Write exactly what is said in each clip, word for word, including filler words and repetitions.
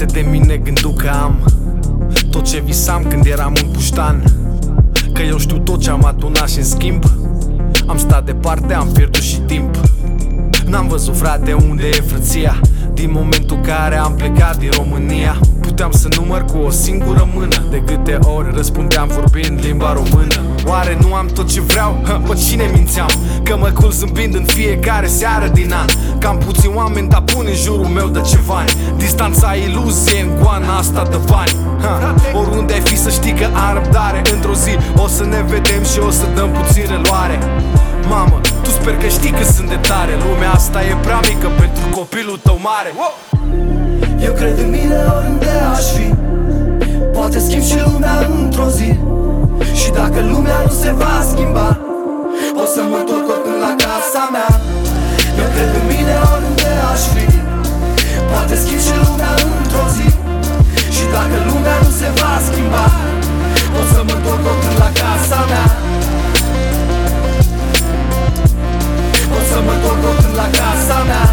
departe de mine gândul că am tot ce visam când eram un puștan, că eu știu tot ce am adunat și în schimb am stat departe, am pierdut și timp. N-am văzut, frate, unde e frăția din momentul care am plecat din România. Puteam să număr cu o singură mână de câte ori răspundeam vorbind limba română. Oare nu am tot ce vreau? Ha, pe cine mințeam? Că mă culc zâmbind în fiecare seară din an. Cam puțini oameni da pun în jurul meu de ceva ani. Distanța iluzie în goana asta de bani. Ha, oriunde ai fi să știi că am răbdare. Într-o zi o să ne vedem și o să dăm puțin reluare. Mamă, tu sper că știi că sunt de tare. Lumea asta e prea mică pentru copilul tău mare. Eu cred în mine oriunde aș fi. Poate schimb și lumea într-o zi. Și dacă lumea nu se va schimba, o să mă întorc oricând la casa mea. Eu cred în mine oriunde aș fi. Poate schimb și lumea într-o zi. Și dacă lumea nu se va schimba, o să mă întorc oricând la casa mea. O să mă întorc oricând la casa mea.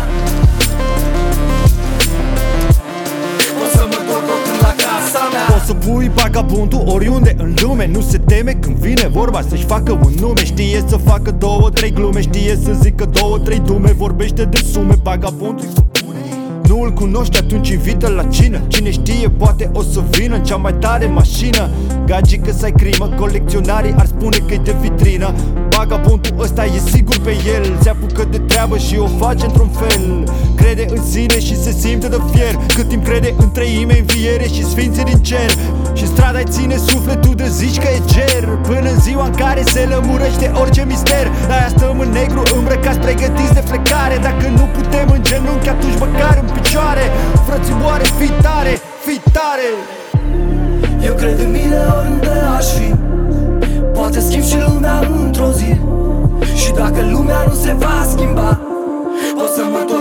O să pui vagabondul oriunde în lume. Nu se teme când vine vorba să-și facă un nume. Știe să facă două, trei glume, știe să zică două, trei dume. Vorbește de sume, vagabondul nu îl cunoști, atunci invită la cină. Cine știe, poate o să vină în cea mai tare mașină. Gagică să-i crimă, colecționarii ar spune că-i de vitrină. Vagabondul ăsta e sigur pe el, se apucă de treabă și o face într-un fel. Crede în sine și se simte de fier, cât timp crede în treime, înviere și sfinții din cer. Și strada-i ține sufletul de zici că e ger, până în ziua în care se lămurește orice mister. De-aia stăm în negru îmbrăcați, pregătiți de plecare. Dacă nu putem în genunchi, atunci măcar în picioare. Frățioare, fii tare, fii tare. Eu cred în mine oriunde aș fi. Poate schimb și lumea într-o zi. Și dacă lumea nu se va schimba, o să mă întorc